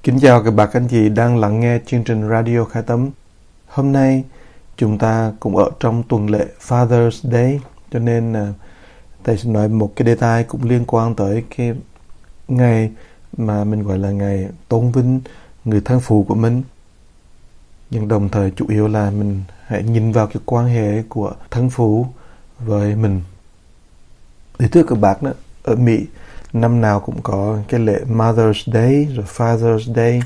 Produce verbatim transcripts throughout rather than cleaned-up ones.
Kính chào các bạn anh chị đang lắng nghe chương trình Radio Khai Tâm. Hôm nay chúng ta cũng ở trong tuần lễ Father's Day, cho nên uh, thầy sẽ nói một cái đề tài cũng liên quan tới cái ngày mà mình gọi là ngày tôn vinh người thân phụ của mình. Nhưng đồng thời chủ yếu là mình hãy nhìn vào cái quan hệ của thân phụ với mình. Thì thưa các bạn đó, ở Mỹ năm nào cũng có cái lễ Mother's Day rồi Father's Day.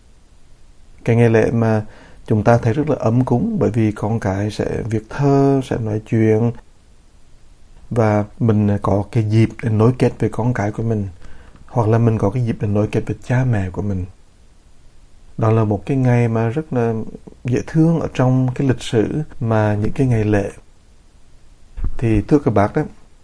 Cái ngày lễ mà chúng ta thấy rất là ấm cúng, bởi vì con cái sẽ viết thơ, sẽ nói chuyện, và mình có cái dịp để nối kết với con cái của mình, hoặc là mình có cái dịp để nối kết với cha mẹ của mình. Đó là một cái ngày mà rất là dễ thương ở trong cái lịch sử mà những cái ngày lễ. Thì thưa các bác đó,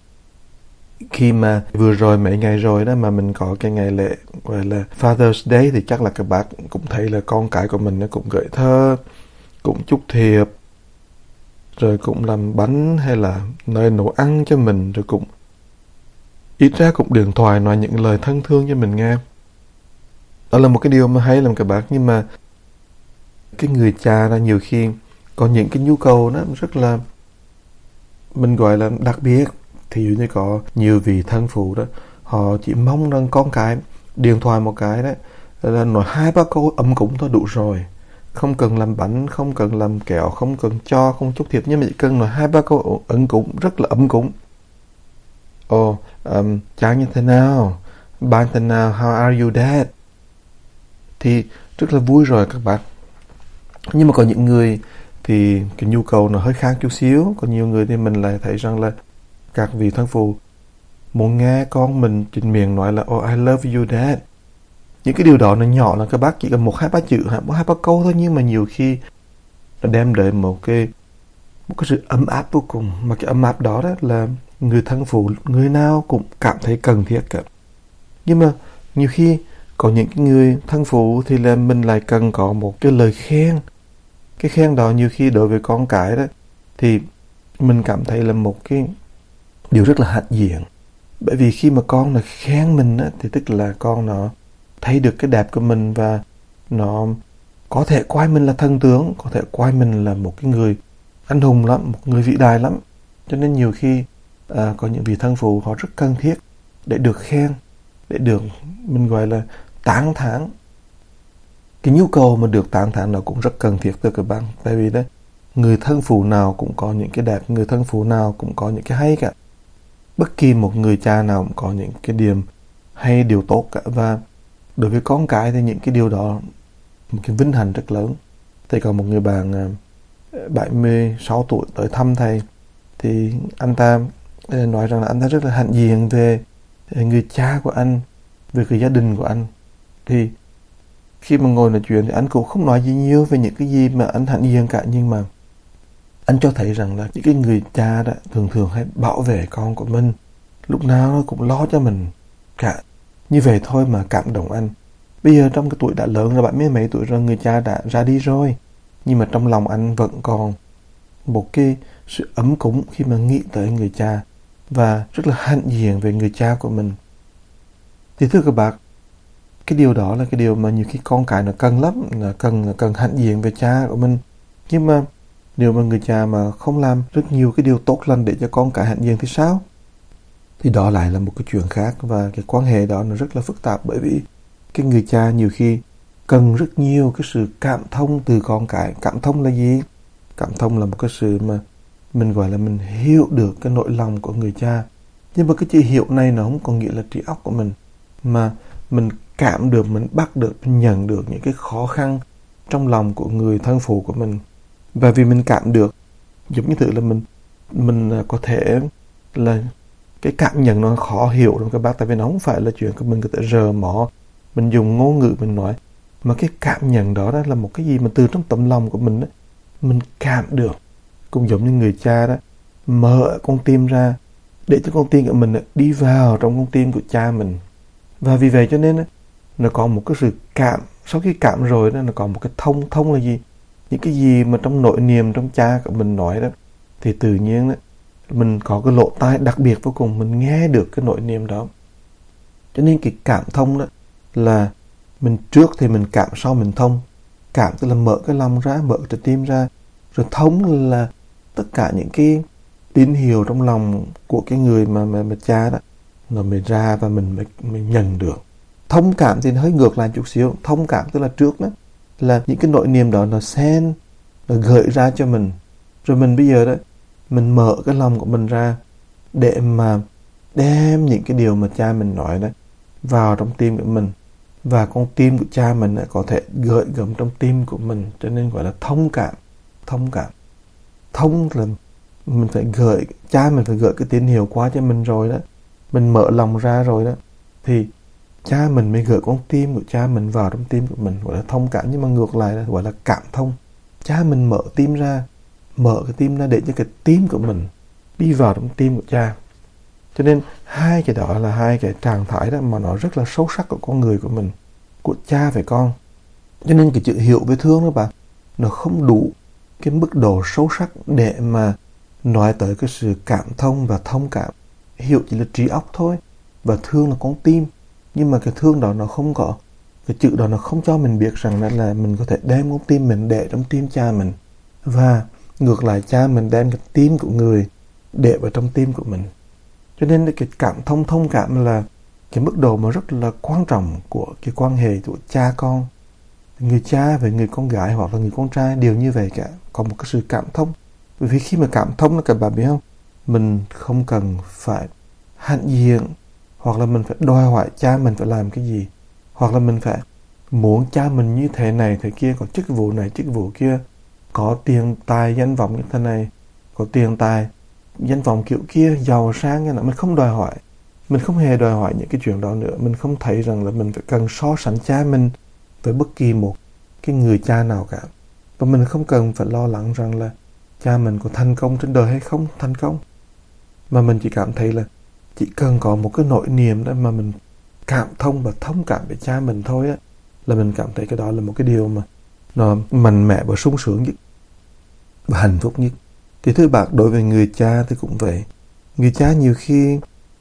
khi mà vừa rồi mấy ngày rồi đó mà mình có cái ngày lễ gọi là Father's Day, thì chắc là các bác cũng thấy là con cái của mình nó cũng gửi thơ, cũng chúc thiệp, rồi cũng làm bánh hay là nơi nấu ăn cho mình, rồi cũng ít ra cũng điện thoại nói những lời thân thương cho mình nghe. Đó là một cái điều mà hay lắm các bác. Nhưng mà cái người cha là nhiều khi có những cái nhu cầu đó rất là, mình gọi là đặc biệt. Thì dụ như có nhiều vị thân phụ đó, họ chỉ mong rằng con cái điện thoại một cái đấy là nói hai ba câu ấm cúng thôi đủ rồi, không cần làm bánh, không cần làm kẹo, không cần cho, không chúc thiệp, nhưng mà chỉ cần nói hai ba câu ấm cúng, rất là ấm cúng. Ồ, um, cha như thế nào, ba như thế nào, how are you dad, thì rất là vui rồi các bạn. Nhưng mà có những người thì cái nhu cầu nó hơi khác chút xíu. Có nhiều người thì mình lại thấy rằng là các vị thân phụ muốn nghe con mình trình miệng nói là oh I love you dad. Những cái điều đó nó nhỏ là các bác chỉ cần một hai ba chữ, một hai ba câu thôi, nhưng mà nhiều khi nó đem đến một cái một cái sự ấm áp vô cùng. Mà cái ấm áp đó, đó là người thân phụ người nào cũng cảm thấy cần thiết cả. Nhưng mà nhiều khi có những cái người thân phụ thì là mình lại cần có một cái lời khen. Cái khen đó nhiều khi đối với con cái đó thì mình cảm thấy là một cái điều rất là hãnh diện. Bởi vì khi mà con nó khen mình á, thì tức là con nó thấy được cái đẹp của mình, và nó có thể coi mình là thần tướng, có thể coi mình là một cái người anh hùng lắm, một người vĩ đại lắm. Cho nên nhiều khi à, có những vị thân phụ họ rất cần thiết để được khen, để được mình gọi là tán thán. Cái nhu cầu mà được tán thán nó cũng rất cần thiết từ các bạn. Tại vì đó, người thân phụ nào cũng có những cái đẹp, người thân phụ nào cũng có những cái hay cả. Bất kỳ một người cha nào cũng có những cái điểm hay, điều tốt cả. Và đối với con cái thì những cái điều đó một cái vinh hạnh rất lớn. Thầy có một người bạn bảy mươi sáu tuổi tới thăm thầy, thì anh ta nói rằng là anh ta rất là hãnh diện về người cha của anh, về cái gia đình của anh. Thì khi mà ngồi nói chuyện thì anh cũng không nói gì nhiều về những cái gì mà anh hãnh diện cả, nhưng mà anh cho thấy rằng là những cái người cha đó thường thường hay bảo vệ con của mình, lúc nào nó cũng lo cho mình cả. Như vậy thôi mà cảm động anh. Bây giờ trong cái tuổi đã lớn rồi, bảy mươi mấy tuổi rồi, người cha đã ra đi rồi, nhưng mà trong lòng anh vẫn còn một cái sự ấm cúng khi mà nghĩ tới người cha, và rất là hãnh diện về người cha của mình. Thì thưa các bạn, cái điều đó là cái điều mà nhiều khi con cái nó cần lắm, là cần, là cần hãnh diện về cha của mình. Nhưng mà nếu mà người cha mà không làm rất nhiều cái điều tốt lành để cho con cái hãnh diện thì sao? Thì đó lại là một cái chuyện khác, và cái quan hệ đó nó rất là phức tạp. Bởi vì cái người cha nhiều khi cần rất nhiều cái sự cảm thông từ con cái. Cảm thông là gì? Cảm thông là một cái sự mà mình gọi là mình hiểu được cái nỗi lòng của người cha. Nhưng mà cái chữ hiểu này nó không có nghĩa là trí óc của mình, mà mình cảm được, mình bắt được, mình nhận được những cái khó khăn trong lòng của người thân phụ của mình. Và vì mình cảm được, giống như thử là mình mình có thể là cái cảm nhận nó khó hiểu lắm các bác. Tại vì nó không phải là chuyện của mình có thể rờ mỏ, mình dùng ngôn ngữ mình nói, mà cái cảm nhận đó, đó là một cái gì mà từ trong tấm lòng của mình đó, mình cảm được. Cũng giống như người cha đó mở con tim ra để cho con tim của mình đi vào trong con tim của cha mình. Và vì vậy cho nên đó, nó có một cái sự cảm. Sau khi cảm rồi đó, nó có một cái thông. Thông là gì? Những cái gì mà trong nội niềm trong cha của mình nói đó, thì tự nhiên đó, mình có cái lỗ tai đặc biệt vô cùng, mình nghe được cái nội niềm đó. Cho nên cái cảm thông đó là Mình trước thì mình cảm, sau mình thông. Cảm tức là mở cái lòng ra, mở trái tim ra. Rồi thông là tất cả những cái tín hiệu trong lòng của cái người mà, mà, mà cha đó. Rồi mình ra và mình, mình, mình nhận được. Thông cảm thì hơi ngược lại chút xíu. Thông cảm tức là trước đó là những cái nỗi niềm đó nó xen, nó gợi ra cho mình. Rồi mình bây giờ đó, mình mở cái lòng của mình ra để mà đem những cái điều mà cha mình nói đó vào trong tim của mình. Và con tim của cha mình có thể gợi gắm trong tim của mình. Cho nên gọi là thông cảm. Thông cảm. Thông là mình phải gợi, cha mình phải gợi cái tín hiệu qua cho mình rồi đó. Mình mở lòng ra rồi đó. Thì cha mình mới gửi con tim của cha mình vào trong tim của mình, gọi là thông cảm. Nhưng mà ngược lại là gọi là cảm thông. Cha mình mở tim ra, mở cái tim ra để cho cái tim của mình đi vào trong tim của cha. Cho nên hai cái đó là hai cái trạng thái đó mà nó rất là sâu sắc của con người của mình, của cha về con. Cho nên cái chữ hiểu với thương đó bạn, nó không đủ cái mức độ sâu sắc để mà nói tới cái sự cảm thông và thông cảm. Hiểu chỉ là trí óc thôi, và thương là con tim. Nhưng mà cái thương đó nó không có, cái chữ đó nó không cho mình biết rằng là, là mình có thể đem con tim mình để trong tim cha mình. Và ngược lại cha mình đem cái tim của người để vào trong tim của mình. Cho nên cái cảm thông, thông cảm là cái mức độ mà rất là quan trọng của cái quan hệ của cha con. Người cha với người con gái hoặc là người con trai đều như vậy cả. Có một cái sự cảm thông. Bởi vì khi mà cảm thông là các bạn biết không? Mình không cần phải hãnh diện, hoặc là mình phải đòi hỏi cha mình phải làm cái gì, hoặc là mình phải muốn cha mình như thế này thế kia, có chức vụ này chức vụ kia, có tiền tài danh vọng như thế này, có tiền tài danh vọng kiểu kia, giàu sang như nào. Mình không đòi hỏi, mình không hề đòi hỏi những cái chuyện đó nữa. Mình không thấy rằng là mình phải cần so sánh cha mình với bất kỳ một cái người cha nào cả. Và mình không cần phải lo lắng rằng là cha mình có thành công trên đời hay không thành công. Mà mình chỉ cảm thấy là chỉ cần có một cái nỗi niềm đó mà mình cảm thông và thông cảm với cha mình thôi á, là mình cảm thấy cái đó là một cái điều mà nó mạnh mẽ và sung sướng nhất và hạnh phúc nhất. Thì thưa bạn, đối với người cha thì cũng vậy. Người cha nhiều khi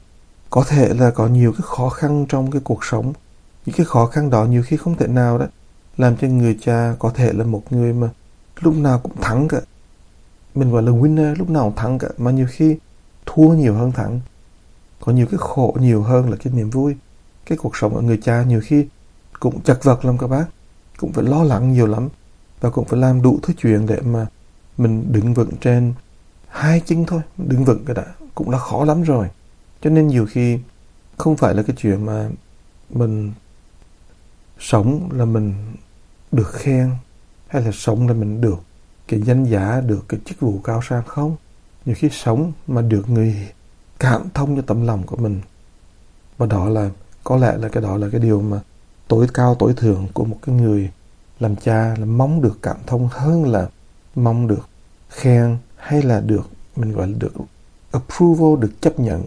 có thể là có nhiều cái khó khăn trong cái cuộc sống. Những cái khó khăn đó nhiều khi không thể nào đó làm cho người cha có thể là một người mà lúc nào cũng thắng cả. Mình gọi là winner, lúc nào cũng thắng cả. Mà nhiều khi thua nhiều hơn thắng. Có nhiều cái khổ nhiều hơn là cái niềm vui. Cái cuộc sống của người cha nhiều khi cũng chật vật lắm các bác. Cũng phải lo lắng nhiều lắm. Và cũng phải làm đủ thứ chuyện để mà mình đứng vững trên hai chân thôi. Đứng vững cái đã cũng là khó lắm rồi. Cho nên nhiều khi không phải là cái chuyện mà mình sống là mình được khen, hay là sống là mình được cái danh giá, được cái chức vụ cao sang. Không. Nhiều khi sống mà được người cảm thông cho tấm lòng của mình. Và đó là, có lẽ là cái đó là cái điều mà tối cao tối thượng của một cái người làm cha, là mong được cảm thông hơn là mong được khen, hay là được, mình gọi là được approval, được chấp nhận.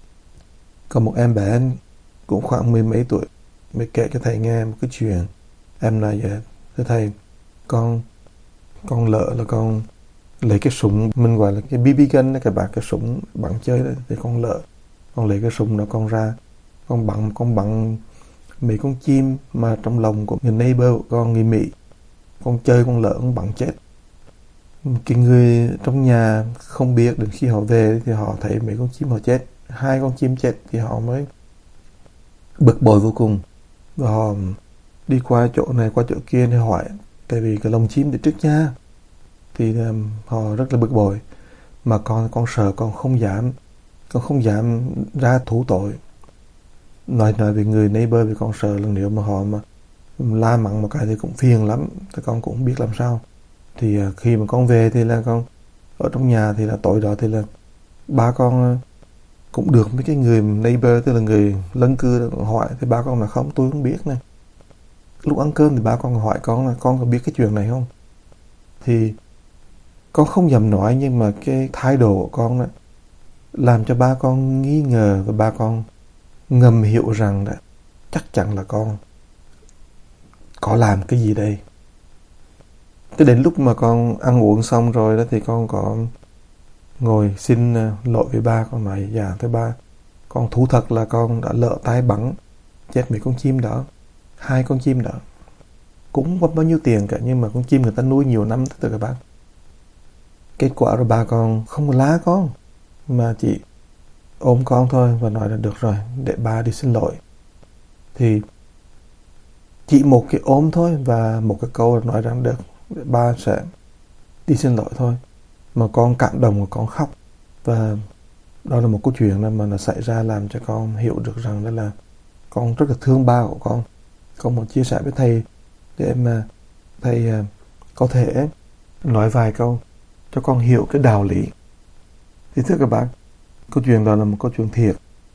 Có một em bé cũng khoảng mười mấy tuổi mới kể cho thầy nghe một cái chuyện. Em nói vậy, thưa thầy, con con lỡ là con lấy cái súng, mình gọi là cái bê bê gun đó các bạn, cái súng bắn chơi đó, thì con lỡ con lấy cái súng đó con ra, con bắn con bắn mấy con chim mà trong lòng của người neighbor của con, người Mỹ. Con chơi con lỡ con bắn chết. Cái người trong nhà không biết, đến khi họ về thì họ thấy mấy con chim họ chết, hai con chim chết, thì họ mới bực bội vô cùng. Và họ đi qua chỗ này qua chỗ kia để hỏi, tại vì cái lồng chim để trước nhà, thì um, họ rất là bực bội. Mà con con sợ, con không dám con không dám ra thú tội, nói nói với người neighbor, vì con sợ là nếu mà họ mà la mắng một cái thì cũng phiền lắm, thì con cũng không biết làm sao. Thì uh, khi mà con về thì là con ở trong nhà, thì là tối đó thì là ba con uh, cũng được mấy cái người neighbor, tức là người lân cư hỏi, thì ba con là không, tôi không biết này. Lúc ăn cơm thì ba con hỏi con là con có biết cái chuyện này không. Thì con không dám nói, nhưng mà cái thái độ của con đó làm cho ba con nghi ngờ, và ba con ngầm hiểu rằng là chắc chắn là con có làm cái gì đây. Tới đến lúc mà con ăn uống xong rồi đó, thì con có ngồi xin lỗi với ba. Con nói, dạ thưa ba, con thú thật là con đã lỡ tay bắn chết mấy con chim đó. hai con chim đó. Cũng không bao nhiêu tiền cả, nhưng mà con chim người ta nuôi nhiều năm tất cả các bạn. Kết quả rồi bà còn không có lá con, mà chỉ ôm con thôi và nói là được rồi, để ba đi xin lỗi. Thì chỉ một cái ôm thôi và một cái câu nói rằng được, để ba sẽ đi xin lỗi thôi. Mà con cảm động và con khóc. Và đó là một câu chuyện mà nó xảy ra làm cho con hiểu được rằng đó là con rất là thương ba của con. Con muốn chia sẻ với thầy để mà thầy có thể nói vài câu cho con hiểu cái đạo lý. Thì thưa các bạn, câu chuyện đó là một câu chuyện thiệt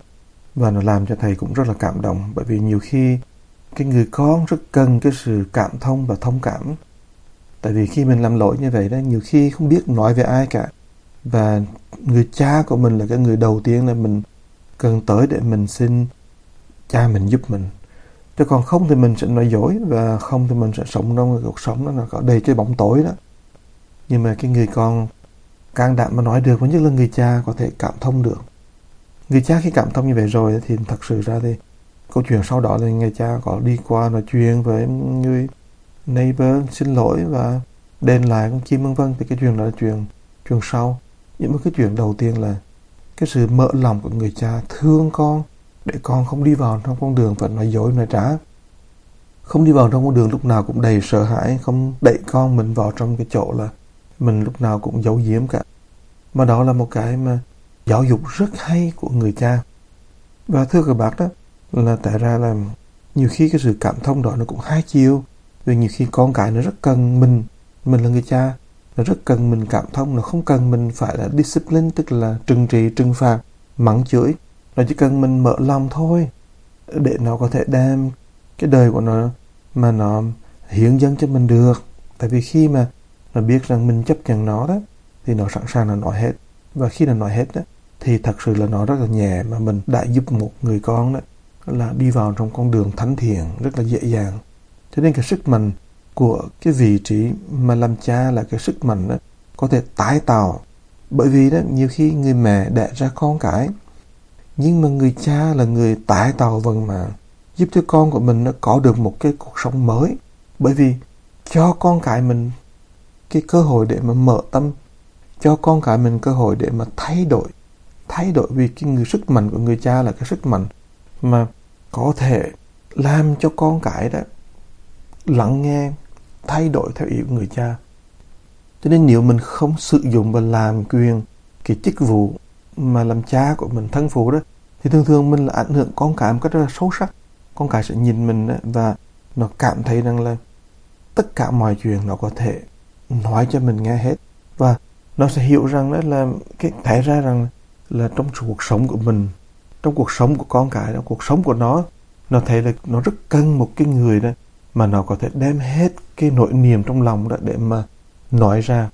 và nó làm cho thầy cũng rất là cảm động, bởi vì nhiều khi cái người con rất cần cái sự cảm thông và thông cảm. Tại vì khi mình làm lỗi như vậy đó, nhiều khi không biết nói với ai cả, và người cha của mình là cái người đầu tiên là mình cần tới để mình xin cha mình giúp mình. Chứ còn không thì mình sẽ nói dối, và không thì mình sẽ sống trong cuộc sống đó nó có đầy cái bóng tối đó. Nhưng mà cái người con can đảm mà nói được, và nhất là người cha có thể cảm thông được. Người cha khi cảm thông như vậy rồi thì thật sự ra thì câu chuyện sau đó là người cha có đi qua nói chuyện với người neighbor, xin lỗi và đền lại con chim vân vân. Thì cái chuyện đó là chuyện chuyện sau. Nhưng mà cái chuyện đầu tiên là cái sự mở lòng của người cha thương con, để con không đi vào trong con đường và nói dối nói trá, không đi vào trong con đường lúc nào cũng đầy sợ hãi, không đẩy con mình vào trong cái chỗ là mình lúc nào cũng giấu giếm cả. Mà đó là một cái mà giáo dục rất hay của người cha. Và thưa các bác đó, là tại ra là nhiều khi cái sự cảm thông đó nó cũng hai chiều. Vì nhiều khi con cái nó rất cần mình, mình là người cha, nó rất cần mình cảm thông, nó không cần mình phải là discipline, tức là trừng trị, trừng phạt, mắng chửi. Nó chỉ cần mình mở lòng thôi, để nó có thể đem cái đời của nó mà nó hiến dâng cho mình được. Tại vì khi mà nó biết rằng mình chấp nhận nó đó, thì nó sẵn sàng là nói hết. Và khi nó nói hết đó, thì thật sự là nó rất là nhẹ, mà mình đã giúp một người con đó là đi vào trong con đường thánh thiện rất là dễ dàng. Cho nên cái sức mạnh của cái vị trí mà làm cha là cái sức mạnh đó có thể tái tạo. Bởi vì đó, nhiều khi người mẹ đẻ ra con cái, nhưng mà người cha là người tái tạo vận mạng, giúp cho con của mình nó có được một cái cuộc sống mới. Bởi vì cho con cái mình cái cơ hội để mà mở tâm, cho con cái mình cơ hội để mà thay đổi. Thay đổi vì cái người sức mạnh của người cha là cái sức mạnh mà có thể làm cho con cái đó lắng nghe, thay đổi theo ý của người cha. Cho nên nếu mình không sử dụng và làm quyền cái chức vụ mà làm cha của mình, thân phụ đó, thì thường thường mình là ảnh hưởng con cái một cách rất là sâu sắc. Con cái sẽ nhìn mình đó, và nó cảm thấy rằng là tất cả mọi chuyện nó có thể nói cho mình nghe hết. Và nó sẽ hiểu rằng đó là cái thấy ra rằng là trong cuộc sống của mình, trong cuộc sống của con cái đó, cuộc sống của nó, nó thấy là nó rất cần một cái người đó mà nó có thể đem hết cái nỗi niềm trong lòng đó để mà nói ra.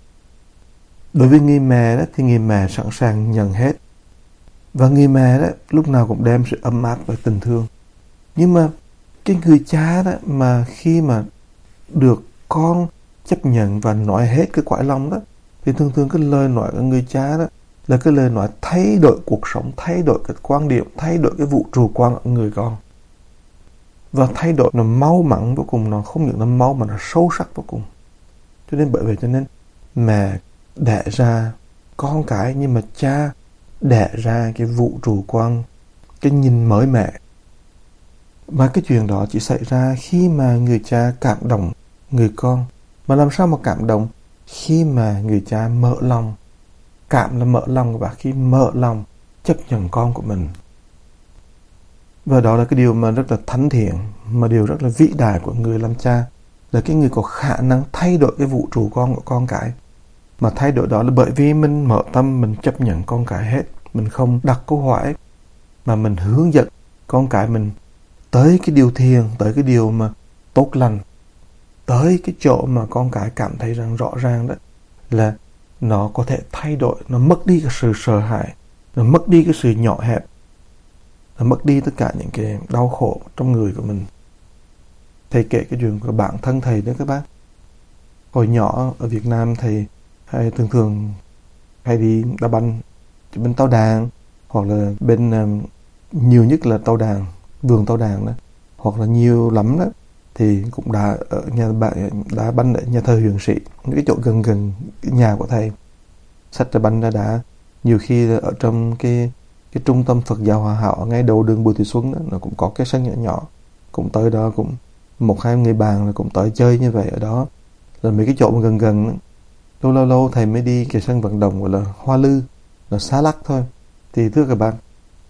Đối với người mẹ đó thì người mẹ sẵn sàng nhận hết, và người mẹ đó lúc nào cũng đem sự ấm áp và tình thương. Nhưng mà cái người cha đó mà khi mà được con chấp nhận và nói hết cái cõi lòng đó, thì thường thường cái lời nói của người cha đó là cái lời nói thay đổi cuộc sống, thay đổi cái quan điểm, thay đổi cái vũ trụ quan của người con. Và thay đổi nó mau mắn vô cùng, nó không những nó mau mà nó sâu sắc vô cùng. Cho nên bởi vậy cho nên mẹ đẻ ra con cái, nhưng mà cha đẻ ra cái vũ trụ quan, cái nhìn mới mẹ. Mà cái chuyện đó chỉ xảy ra khi mà người cha cảm động người con. Mà làm sao mà cảm động? Khi mà người cha mở lòng. Cảm là mở lòng, và khi mở lòng chấp nhận con của mình. Và đó là cái điều mà rất là thánh thiện, mà điều rất là vĩ đại của người làm cha, là cái người có khả năng thay đổi cái vũ trụ con của con cái. Mà thay đổi đó là bởi vì mình mở tâm, mình chấp nhận con cái hết. Mình không đặt câu hỏi, mà mình hướng dẫn con cái mình tới cái điều thiền, tới cái điều mà tốt lành, tới cái chỗ mà con cái cảm thấy rằng rõ ràng đó là nó có thể thay đổi, nó mất đi cái sự sợ hãi, nó mất đi cái sự nhỏ hẹp, nó mất đi tất cả những cái đau khổ trong người của mình. Thầy kể cái chuyện của bản thân thầy đó các bác. Hồi nhỏ ở Việt Nam thầy hay thường thường hay đi đá banh bên Tàu Đàn, hoặc là bên um, nhiều nhất là Tàu Đàn, vườn Tàu Đàn đó, hoặc là nhiều lắm đó thì cũng đã ở nhà bạn đá banh ở nhà thờ Huyền Sĩ, những cái chỗ gần gần nhà của thầy. Sách đá banh đã, đã nhiều khi ở trong cái cái trung tâm Phật giáo Hòa Hảo ngay đầu đường Bùi Thị Xuân đó, nó cũng có cái sân nhỏ nhỏ, cũng tới đó, cũng một hai người bạn là cũng tới chơi như vậy ở đó. Rồi mấy cái chỗ gần gần lâu lâu lâu thầy mới đi cái sân vận động gọi là Hoa Lư, là Xá Lắc thôi. Thì thưa các bạn,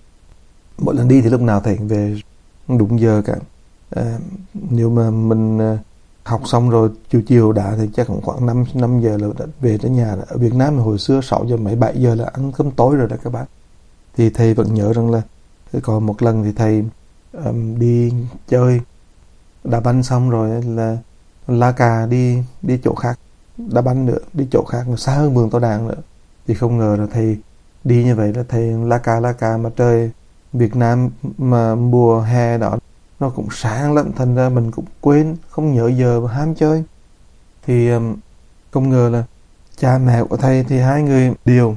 mỗi lần đi thì lúc nào thầy về đúng giờ cả. À, nếu mà mình học xong rồi chiều chiều đã thì chắc cũng khoảng năm năm giờ là đã về tới nhà. Ở Việt Nam hồi xưa sáu giờ mấy bảy giờ là ăn cơm tối rồi đó các bạn. Thì thầy vẫn nhớ rằng là còn một lần thì thầy um, đi chơi đá banh xong rồi là la cà đi đi chỗ khác đá banh nữa, đi chỗ khác xa hơn vườn Tao Đàn nữa. Thì không ngờ là thầy đi như vậy là thầy la cà la cà mà trời Việt Nam mà mùa hè đó nó cũng sáng lắm, thành ra mình cũng quên không nhớ giờ mà ham chơi. Thì um, không ngờ là cha mẹ của thầy thì hai người đều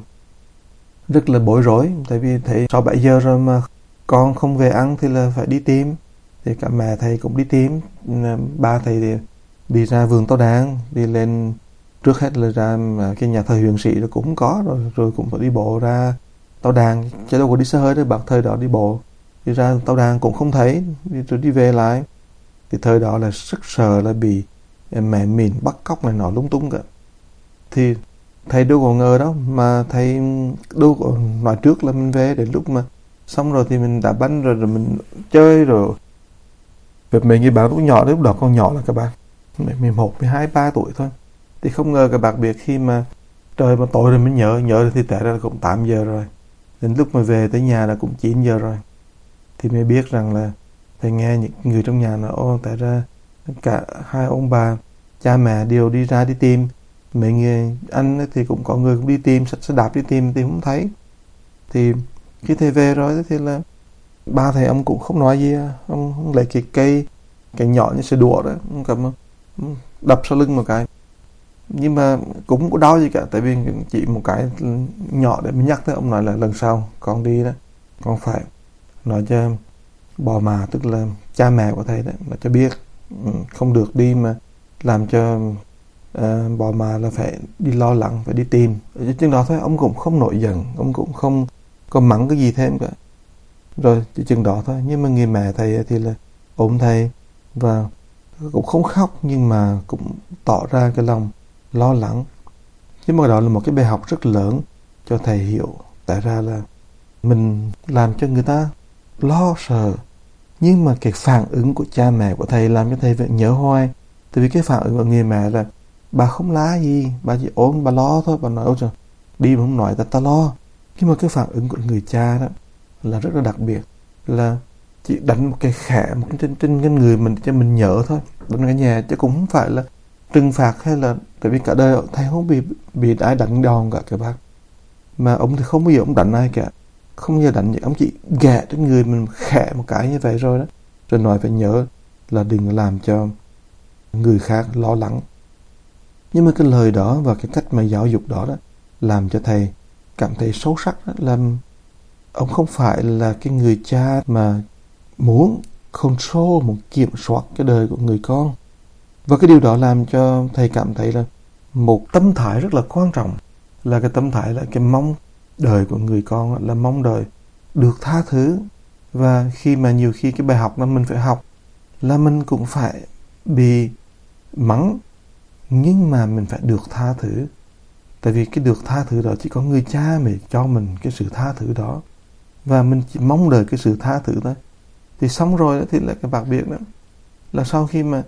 rất là bối rối, tại vì thấy sáu bảy giờ rồi mà con không về ăn thì là phải đi tìm. Thì cả mẹ thầy cũng đi tìm. Ba thầy thì đi ra vườn Tao Đàn, đi lên trước hết là ra cái nhà thờ Huyền Sĩ, nó cũng có rồi, rồi cũng phải đi bộ ra Tao Đàn, chứ đâu có đi xe hơi đâu, bằng thời đó đi bộ đi ra Tao Đàn cũng không thấy, rồi đi về lại. Thì thời đó là rất sợ là bị mẹ mình bắt cóc này nọ lung tung cả. Thì thầy đâu có ngờ đâu, mà thầy đâu có nói trước là mình về. Đến lúc mà xong rồi thì mình đá banh rồi, rồi mình chơi rồi. Về mình như bạn lúc nhỏ, lúc đó còn nhỏ là các bạn mười một, mười hai, ba tuổi thôi. Thì không ngờ các bạn biết khi mà trời mà tối rồi mình nhớ nhớ thì tại ra là cũng tám giờ rồi. Đến lúc mà về tới nhà là cũng chín giờ rồi. Thì mới biết rằng là thầy nghe những người trong nhà nói ô tại ra cả hai ông bà cha mẹ đều đi ra đi tìm. Mấy người anh thì cũng có người cũng đi tìm, sẽ đạp đi tìm thì không thấy. Thì khi thầy về rồi thì là ba thầy ông cũng không nói gì. Ông, ông lấy cái cây cái nhỏ như sợi đũa đó, ông cầm đập sau lưng một cái, nhưng mà cũng không có đau gì cả, tại vì chỉ một cái nhỏ để mình nhắc tới. Ông nói là lần sau con đi đó, con phải nói cho bò mà, tức là cha mẹ của thầy đó, là cho biết không được đi mà làm cho uh, bò mà là phải đi lo lắng, phải đi tìm. Ở chừng đó thôi, ông cũng không nổi giận, ông cũng không có mắng cái gì thêm cả. Rồi chỉ chừng đó thôi. Nhưng mà người mẹ thầy thì là ôm thầy và cũng không khóc, nhưng mà cũng tỏ ra cái lòng lo lắng. Nhưng mà đó là một cái bài học rất lớn cho thầy hiểu tại ra là mình làm cho người ta lo sợ, nhưng mà cái phản ứng của cha mẹ của thầy làm cho thầy vẫn nhớ hoài. Tại vì cái phản ứng của người mẹ là bà không lá gì, bà chỉ ốm bà lo thôi, bà nói ôi trời đi mà không nói ta ta lo. Nhưng mà cái phản ứng của người cha đó là rất là đặc biệt, là chỉ đánh một cái khẽ một cái trên trên cái người mình cho mình nhớ thôi, đánh cái nhà, chứ cũng không phải là trừng phạt hay là, tại vì cả đời thầy không bị bị ai đánh đòn cả các bác, mà ông thì không bao giờ ông đánh ai cả, không bao giờ đánh gì, ông chỉ ghẹ trên người mình khẽ một cái như vậy rồi đó, rồi nói phải nhớ là đừng làm cho người khác lo lắng. Nhưng mà cái lời đó và cái cách mà giáo dục đó đó làm cho thầy cảm thấy sâu sắc đó, làm ông không phải là cái người cha mà muốn control, muốn kiểm soát cái đời của người con. Và cái điều đó làm cho thầy cảm thấy là một tâm thái rất là quan trọng, là cái tâm thái là cái mong đời của người con, là mong đời được tha thứ. Và khi mà nhiều khi cái bài học mà mình phải học là mình cũng phải bị mắng, nhưng mà mình phải được tha thứ. Tại vì cái được tha thứ đó chỉ có người cha mới cho mình cái sự tha thứ đó, và mình chỉ mong đợi cái sự tha thứ thôi. Thì xong rồi đó thì là các bạn biết đó, là sau khi mà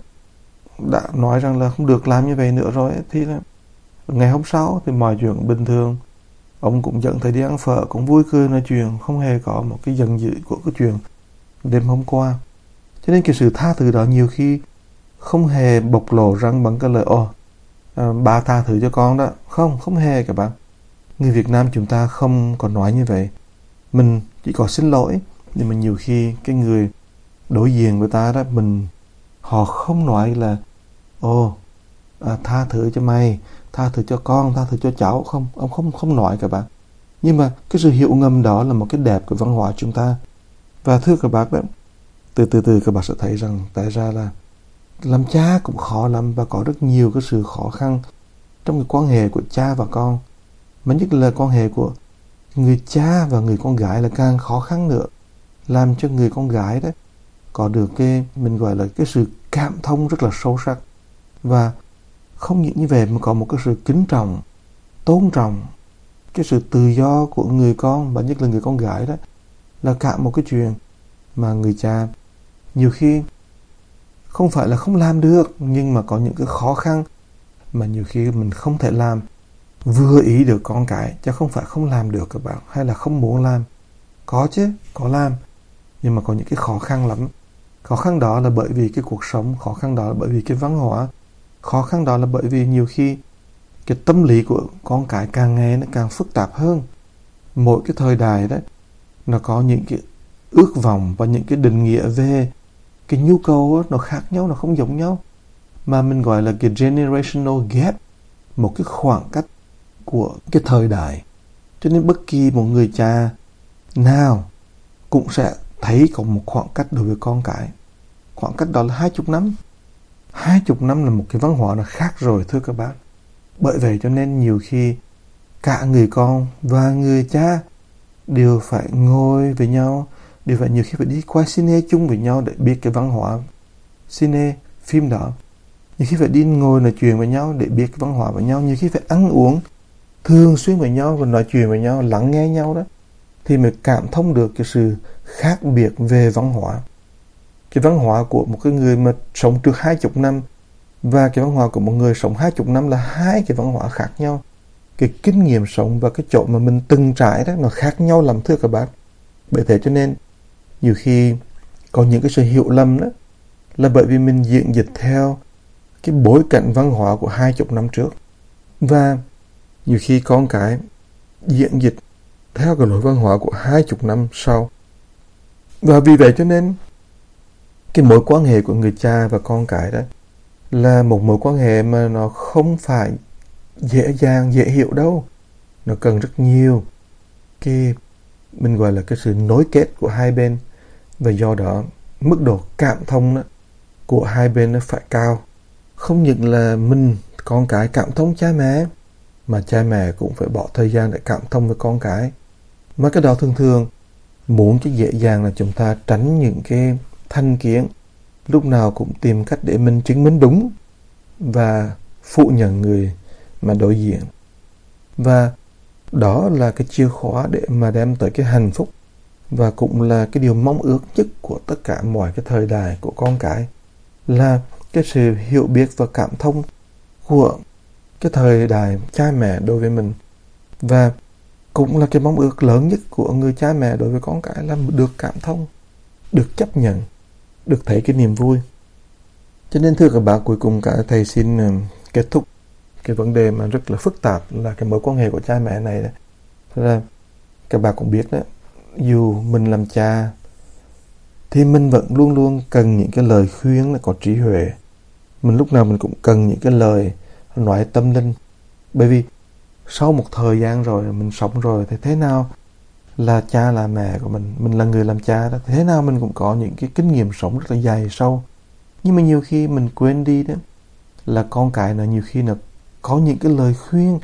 đã nói rằng là không được làm như vậy nữa rồi ấy, thì là ngày hôm sau thì mọi chuyện bình thường. Ông cũng dẫn thầy đi ăn phở, cũng vui cười nói chuyện, không hề có một cái giận dữ của cái chuyện đêm hôm qua. Cho nên cái sự tha thứ đó nhiều khi không hề bộc lộ răng bằng cái lời ồ à, ba tha thứ cho con đó. Không, không hề các bạn. Người Việt Nam chúng ta không có nói như vậy. Mình chỉ có xin lỗi, nhưng mà nhiều khi cái người đối diện với ta đó, mình họ không nói là ồ à, tha thứ cho mày, tha thứ cho con, tha thứ cho cháu. Không, ông không không nói các bạn. Nhưng mà cái sự hiểu ngầm đó là một cái đẹp của văn hóa chúng ta. Và thưa các bác đó, từ từ từ các bạn sẽ thấy rằng tại ra là làm cha cũng khó lắm, và có rất nhiều cái sự khó khăn trong cái quan hệ của cha và con, mà nhất là quan hệ của người cha và người con gái là càng khó khăn nữa, làm cho người con gái đó có được cái mình gọi là cái sự cảm thông rất là sâu sắc, và không những như vậy mà có một cái sự kính trọng, tôn trọng cái sự tự do của người con, và nhất là người con gái đó, là cả một cái chuyện mà người cha nhiều khi không phải là không làm được, nhưng mà có những cái khó khăn mà nhiều khi mình không thể làm vừa ý được con cái, chứ không phải không làm được các bạn, hay là không muốn làm. Có chứ, có làm, nhưng mà có những cái khó khăn lắm. Khó khăn đó là bởi vì cái cuộc sống, khó khăn đó là bởi vì cái văn hóa, khó khăn đó là bởi vì nhiều khi cái tâm lý của con cái càng ngày nó càng phức tạp hơn. Mỗi cái thời đại đó nó có những cái ước vọng và những cái định nghĩa về cái nhu cầu đó, nó khác nhau, nó không giống nhau, mà mình gọi là cái generational gap, một cái khoảng cách của cái thời đại. Cho nên bất kỳ một người cha nào cũng sẽ thấy có một khoảng cách đối với con cái. Khoảng cách đó là hai chục năm. Hai chục năm là một cái văn hóa nó khác rồi, thưa các bạn. Bởi vậy cho nên nhiều khi cả người con và người cha đều phải ngồi với nhau, đều phải nhiều khi phải đi qua cine chung với nhau để biết cái văn hóa cine, phim đó. Nhiều khi phải đi ngồi nói chuyện với nhau để biết cái văn hóa với nhau. Nhiều khi phải ăn uống thường xuyên với nhau và nói chuyện với nhau, lắng nghe nhau đó, thì mới cảm thông được cái sự khác biệt về văn hóa. Cái văn hóa của một cái người mà sống trước hai chục năm và cái văn hóa của một người sống hai chục năm là hai cái văn hóa khác nhau. Cái kinh nghiệm sống và cái chỗ mà mình từng trải đó nó khác nhau lắm, thưa các bạn. Bởi thế cho nên nhiều khi có những cái sự hiểu lầm đó là bởi vì mình diễn dịch theo cái bối cảnh văn hóa của hai chục năm trước, và nhiều khi con cái diễn dịch theo cái lối văn hóa của hai chục năm sau. Và vì vậy cho nên cái mối quan hệ của người cha và con cái đó là một mối quan hệ mà nó không phải dễ dàng, dễ hiểu đâu. Nó cần rất nhiều cái mình gọi là cái sự nối kết của hai bên, và do đó mức độ cảm thông đó của hai bên nó phải cao. Không những là mình con cái cảm thông cha mẹ, mà cha mẹ cũng phải bỏ thời gian để cảm thông với con cái. Mà cái đó thường thường muốn cho dễ dàng là chúng ta tránh những cái thành kiến, lúc nào cũng tìm cách để mình chứng minh đúng và phủ nhận người mà đối diện. Và đó là cái chìa khóa để mà đem tới cái hạnh phúc, và cũng là cái điều mong ước nhất của tất cả mọi cái thời đại của con cái, là cái sự hiểu biết và cảm thông của cái thời đại cha mẹ đối với mình. Và cũng là cái mong ước lớn nhất của người cha mẹ đối với con cái là được cảm thông, được chấp nhận, được thấy cái niềm vui. Cho nên thưa các bạn, cuối cùng cả thầy xin kết thúc cái vấn đề mà rất là phức tạp là cái mối quan hệ của cha mẹ này đó. Thế là các bạn cũng biết đó, dù mình làm cha thì mình vẫn luôn luôn cần những cái lời khuyên là có trí huệ. Mình lúc nào mình cũng cần những cái lời nói tâm linh. Bởi vì sau một thời gian rồi, mình sống rồi, thì thế nào là cha là mẹ của mình, mình là người làm cha đó, thế nào mình cũng có những cái kinh nghiệm sống rất là dày sâu. Nhưng mà nhiều khi mình quên đi đó là con cái là nhiều khi là có những cái lời khuyên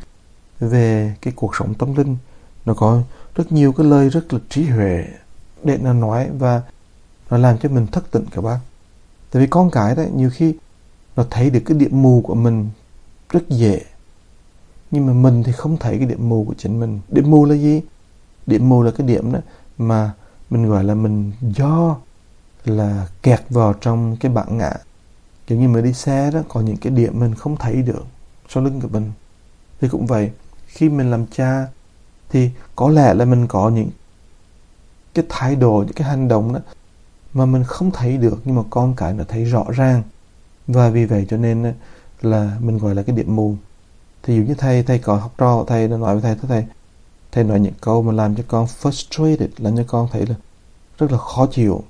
về cái cuộc sống tâm linh. Nó có rất nhiều cái lời rất là trí huệ để nó nói, và nó làm cho mình thức tỉnh các bác. Tại vì con cái đó nhiều khi nó thấy được cái điểm mù của mình rất dễ, nhưng mà mình thì không thấy cái điểm mù của chính mình. Điểm mù là gì? Điểm mù là cái điểm đó mà mình gọi là mình do là kẹt vào trong cái bản ngã. Kiểu như mình đi xe đó, có những cái điểm mình không thấy được sau lưng của mình. Thì cũng vậy, khi mình làm cha thì có lẽ là mình có những cái thái độ, những cái hành động đó mà mình không thấy được, nhưng mà con cái nó thấy rõ ràng. Và vì vậy cho nên là mình gọi là cái điểm mù. Thì dụ như thầy, thầy có học trò của thầy, nó nói với thầy, thầy, thầy nói những câu mà làm cho con frustrated, làm cho con thấy là rất là khó chịu.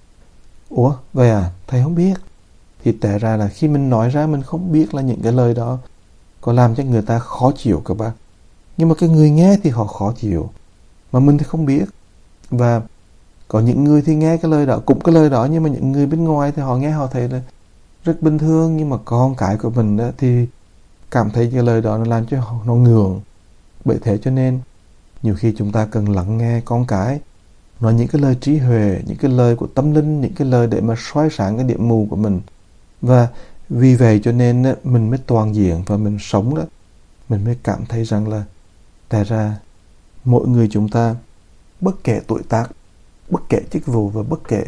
Ủa, vậy à? Thầy không biết. Thì tệ ra là khi mình nói ra mình không biết là những cái lời đó có làm cho người ta khó chịu các bác. Nhưng mà cái người nghe thì họ khó chịu, mà mình thì không biết. Và có những người thì nghe cái lời đó, cũng cái lời đó, nhưng mà những người bên ngoài thì họ nghe họ thấy là rất bình thường, nhưng mà con cái của mình đó thì cảm thấy cái lời đó nó làm cho nó ngượng. Bởi thế cho nên nhiều khi chúng ta cần lắng nghe con cái nói những cái lời trí huệ, những cái lời của tâm linh, những cái lời để mà soi sáng cái điểm mù của mình. Và vì vậy cho nên mình mới toàn diện và mình sống đó, mình mới cảm thấy rằng là tại ra mỗi người chúng ta, bất kể tuổi tác, bất kể chức vụ và bất kể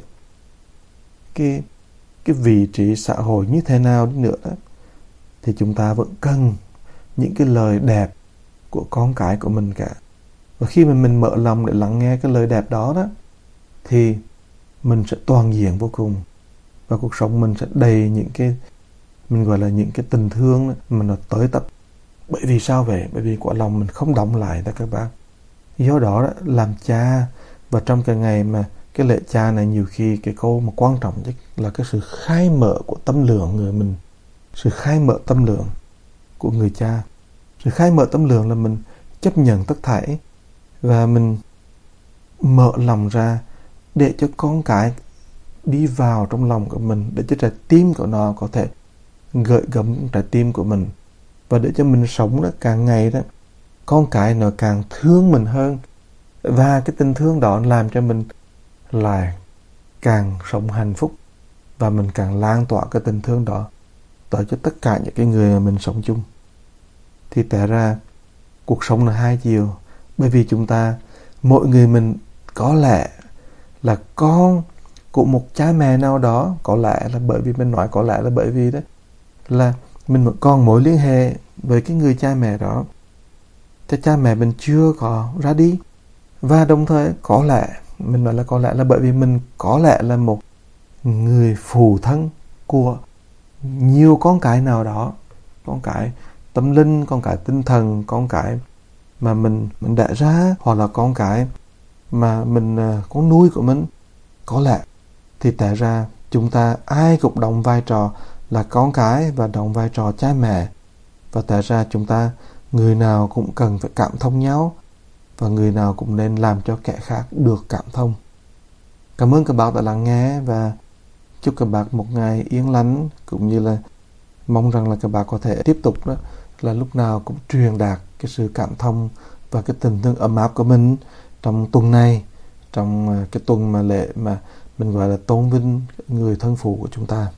cái cái vị trí xã hội như thế nào đi nữa đó, thì chúng ta vẫn cần những cái lời đẹp của con cái của mình cả. Và khi mà mình mở lòng để lắng nghe cái lời đẹp đó đó, thì mình sẽ toàn diện vô cùng. Và cuộc sống mình sẽ đầy những cái, mình gọi là những cái tình thương đó, mà nó tới tập. Bởi vì sao vậy? Bởi vì quả lòng mình không đóng lại đó các bạn. Do đó, đó làm cha, và trong cái ngày mà cái lễ cha này, nhiều khi cái câu mà quan trọng nhất là cái sự khai mở của tâm lượng người mình. Sự khai mở tâm lượng của người cha. Sự khai mở tâm lượng là mình chấp nhận tất thảy và mình mở lòng ra để cho con cái đi vào trong lòng của mình, để cho trái tim của nó có thể gợi gắm trái tim của mình, và để cho mình sống đó càng ngày đó con cái nó càng thương mình hơn, và cái tình thương đó làm cho mình lại càng sống hạnh phúc, và mình càng lan tỏa cái tình thương đó tới cho tất cả những cái người mà mình sống chung. Thì tại ra cuộc sống là hai chiều, bởi vì chúng ta, mỗi người mình có lẽ là con của một cha mẹ nào đó, có lẽ là bởi vì mình nói có lẽ là bởi vì đó là mình vẫn còn mối liên hệ với cái người cha mẹ đó, cho cha mẹ mình chưa có ra đi. Và đồng thời có lẽ, mình nói là có lẽ là bởi vì mình có lẽ là một người phụ thân của nhiều con cái nào đó, con cái tâm linh, con cái tinh thần, con cái mà mình mình đẻ ra, hoặc là con cái mà mình, con nuôi của mình. Có lẽ thì tại ra chúng ta ai cũng đóng vai trò là con cái và đóng vai trò cha mẹ, và tại ra chúng ta người nào cũng cần phải cảm thông nhau, và người nào cũng nên làm cho kẻ khác được cảm thông. Cảm ơn các bạn đã lắng nghe, và chúc các bạn một ngày yên lành, cũng như là mong rằng là các bạn có thể tiếp tục đó là lúc nào cũng truyền đạt cái sự cảm thông và cái tình thương ấm áp của mình trong tuần này, trong cái tuần mà lễ mà mình gọi là tôn vinh người thân phụ của chúng ta.